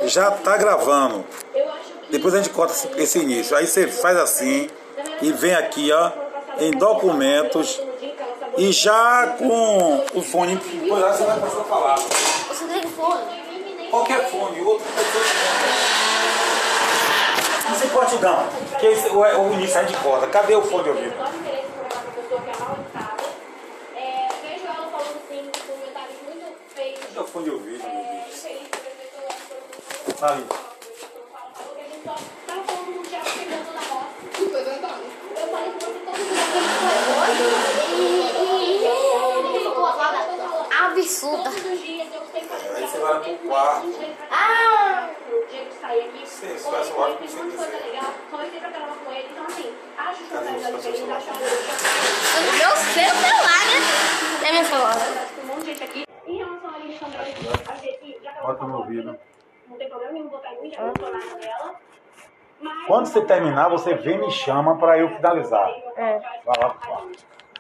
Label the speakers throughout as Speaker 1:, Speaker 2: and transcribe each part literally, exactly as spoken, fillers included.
Speaker 1: Já tá gravando. Depois a gente corta esse, esse início. Aí você faz assim e vem aqui, ó, em documentos e já com o fone. Depois você vai passar a falar.
Speaker 2: Você tem fone?
Speaker 1: Qualquer fone, outro. Você pode dar, porque esse, o, o início a gente corta. Cadê o fone de ouvido? Cadê o fone de ouvido? Ali.
Speaker 2: Absurda.
Speaker 1: Aí você vai pro quarto.
Speaker 2: Ah!
Speaker 1: Você faz o áudio que você quiser.
Speaker 2: Meu celular, né? É meu celular.
Speaker 1: Bota no ouvido. Quando você terminar, você vem e me chama para eu finalizar.
Speaker 2: É.
Speaker 1: Vai lá pro quarto.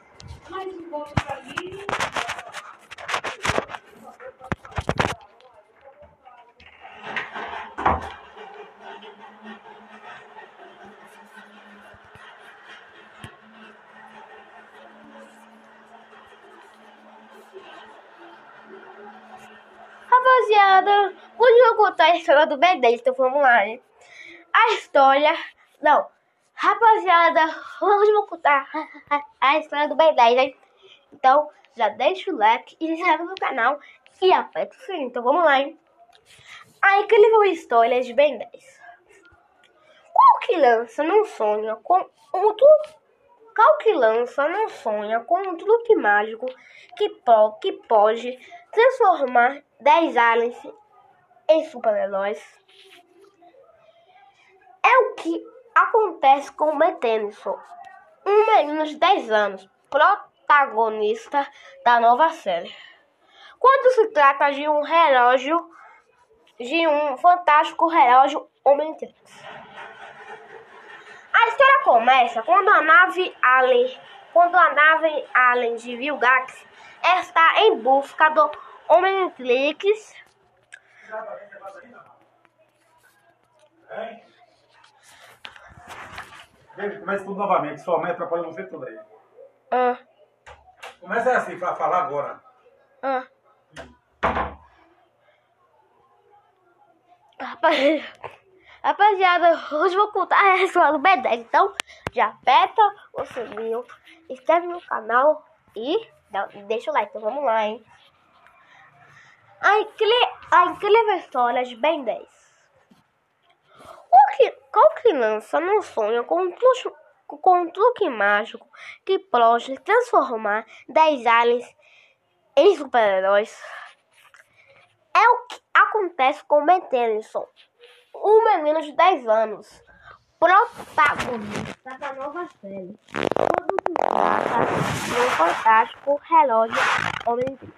Speaker 2: Rapaziada, hoje eu vou contar a história do Ben dez, então vamos lá, né? A história... Não. Rapaziada, hoje eu vou contar a história do Ben dez, né? Então, já deixa o like e se inscreve no canal e aperta o sininho. Então vamos lá, hein? A incrível história de Ben dez. Qual que lança não sonha com um truque? Qual que lança não sonha com um truque mágico que, po que pode transformar dez aliens em super-heróis? É o que acontece com o Ben Tennyson, um menino de dez anos, protagonista da nova série. Quando se trata de um relógio, de um fantástico relógio Omnitrix. A história começa quando a nave Alien, quando a nave Alien de Vilgax está em busca do Omnitrix.
Speaker 1: Começa tudo novamente, sua mãe atrapalha você tudo aí.
Speaker 2: Ah.
Speaker 1: Começa assim, para falar agora.
Speaker 2: Ah. Rapaz, rapaziada, hoje eu vou contar a história do Ben dez. Então, já aperta o sininho, inscreve no canal e dá, deixa o like. Então vamos lá, hein? A, incri, a incrível história de Ben dez. O que, qual criança não sonha com um, truque, com um truque mágico que pode transformar dez aliens em super-heróis? É o que acontece com Ben Tennyson, um menino de dez anos, protagonista da nova série. Quando se trata de um fantástico relógio Omnitrix.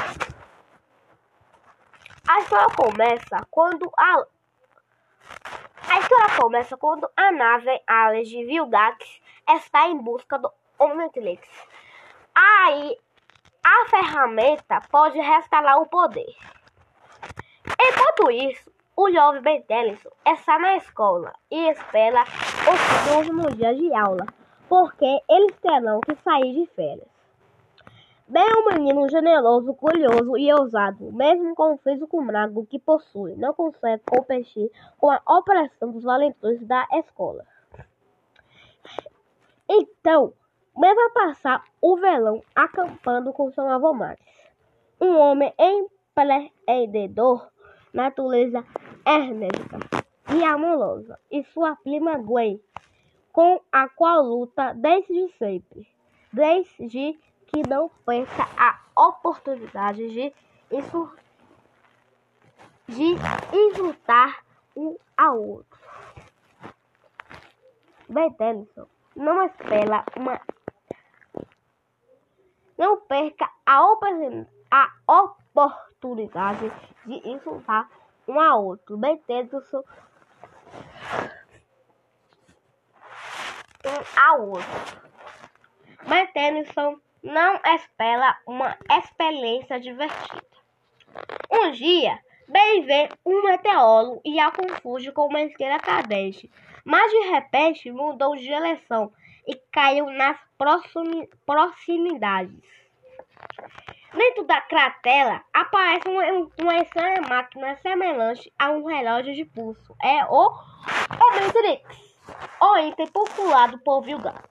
Speaker 2: A história começa quando a A história começa quando a nave Alien de Vilgax está em busca do Omnitrix. Aí, a ferramenta pode restaurar o poder. Enquanto isso, o jovem Ben Tennyson está na escola e espera o último dia de aula, porque eles terão que sair de férias. Ben é um menino generoso, curioso e ousado, mesmo com o físico magro que possui, não consegue competir com a opressão dos valentões da escola. Então, Ben vai passar o verão acampando com seu avô Max, um homem empreendedor, natureza enérgica e amorosa, e sua prima Gwen, com a qual luta desde sempre, desde que não perca a oportunidade de, isso, de insultar um ao outro. Ben Tennyson não espera uma... Não perca a, a oportunidade de insultar um ao outro. Ben Tennyson um ao outro. Ben Tennyson não espera uma experiência divertida. Um dia, Bem vê um meteoro e a confunde com uma estrela cadente, mas de repente mudou de direção e caiu nas proximi- proximidades. Dentro da cratera aparece uma, uma estranha máquina semelhante a um relógio de pulso. É o Omnitrix, o item postulado por Vilgax.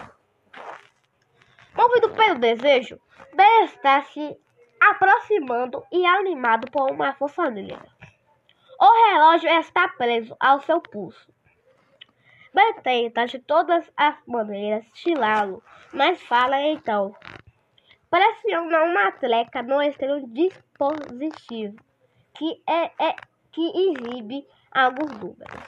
Speaker 2: Movido pelo desejo, Ben está se aproximando e animado por uma força negra. O relógio está preso ao seu pulso. Ben tenta de todas as maneiras tirá-lo, mas fala então. Pressiona uma tecla no extremo dispositivo, que, é, é, que exibe alguns números.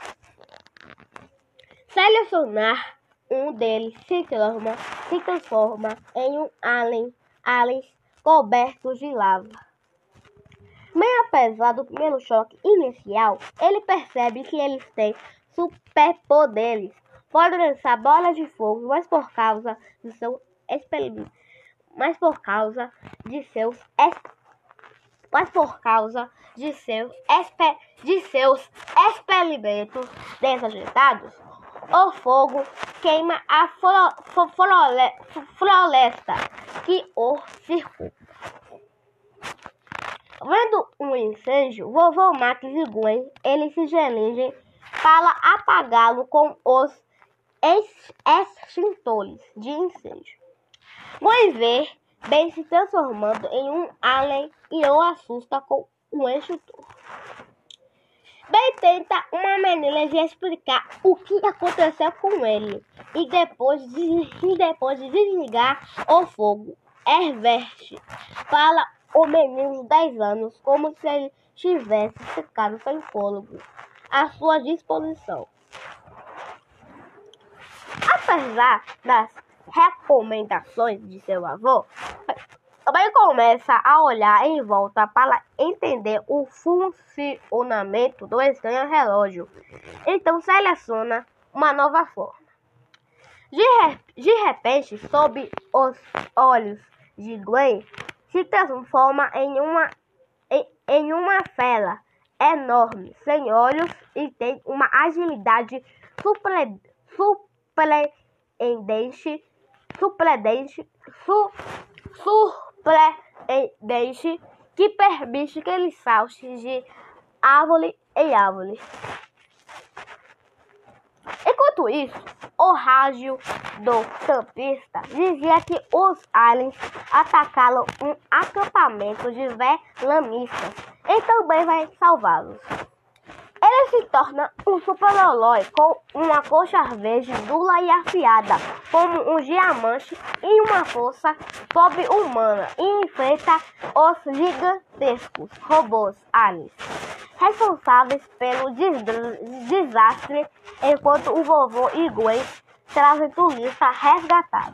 Speaker 2: Selecionar um deles se transforma, se transforma em um alien, aliens cobertos de lava. Meio apesar do primeiro choque inicial, ele percebe que eles têm superpoderes. Podem lançar bolas de fogo, mas por causa do seu experimento. Mas por causa de seus mas por causa de seus de seus experimentos desajeitados, o fogo queima a floresta que o circunda. Vendo um incêndio, vovô Max e Gwen, eles se dirigem para apagá-lo com os extintores de incêndio. Gwen vê Ben se transformando em um alien e o assusta com um extintor. Ben tenta uma maneira de explicar o que aconteceu com ele e depois de, e depois de desligar o fogo, Herbert fala o menino de dez anos como se ele tivesse ficado sem fôlego à sua disposição. Apesar das recomendações de seu avô, também começa a olhar em volta para entender o funcionamento do estranho relógio. Então seleciona uma nova forma. De, re de repente, sob os olhos de Gwen, se transforma em uma, em, em uma fera enorme, sem olhos e tem uma agilidade surpre, surpreendente, surpreendente, su, surpreendente que permite que ele salte de árvore em árvore. Enquanto isso, o rádio do campista dizia que os aliens atacaram um acampamento de velamistas e também vai salvá-los. Ele se torna um super-herói com uma coxa verde dura e afiada, como um diamante e uma força sobre-humana, e enfrenta os gigantescos robôs aliens responsáveis pelo desastre, enquanto o vovô e Gwen trazem turista resgatados.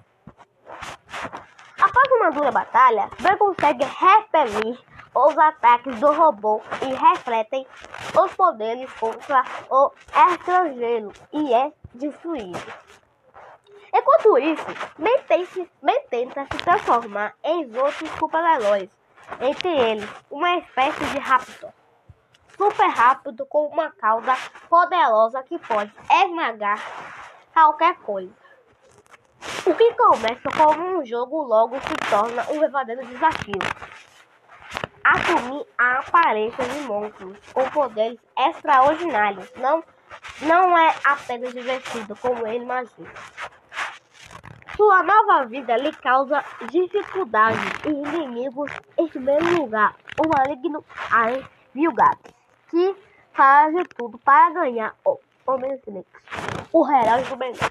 Speaker 2: Após uma dura batalha, Ben consegue repelir os ataques do robô e refletem os poderes contra o estrangeiro e é destruído. Enquanto isso, Ben tenta se transformar em outros super-heróis, entre eles uma espécie de Raptor super rápido com uma cauda poderosa que pode esmagar qualquer coisa. O que começa como um jogo logo se torna um verdadeiro desafio. Assumir a aparência de monstros com poderes extraordinários não, não é apenas divertido como ele imagina. Sua nova vida lhe causa dificuldades e inimigos, em primeiro lugar, o maligno Vilgax, que faz de tudo para ganhar o Omnitrix, o relógio do menino.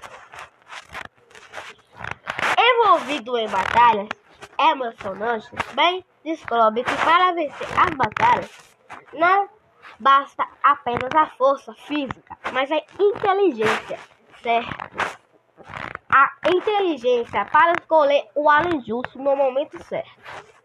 Speaker 2: Envolvido em batalhas emocionantes, Ben descobre que para vencer as batalhas não basta apenas a força física, mas a inteligência certa. A inteligência para escolher o alien justo no momento certo.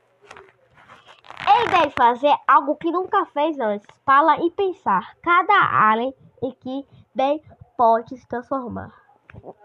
Speaker 2: Ele deve fazer algo que nunca fez antes, para e pensar cada alien em que Ben pode se transformar.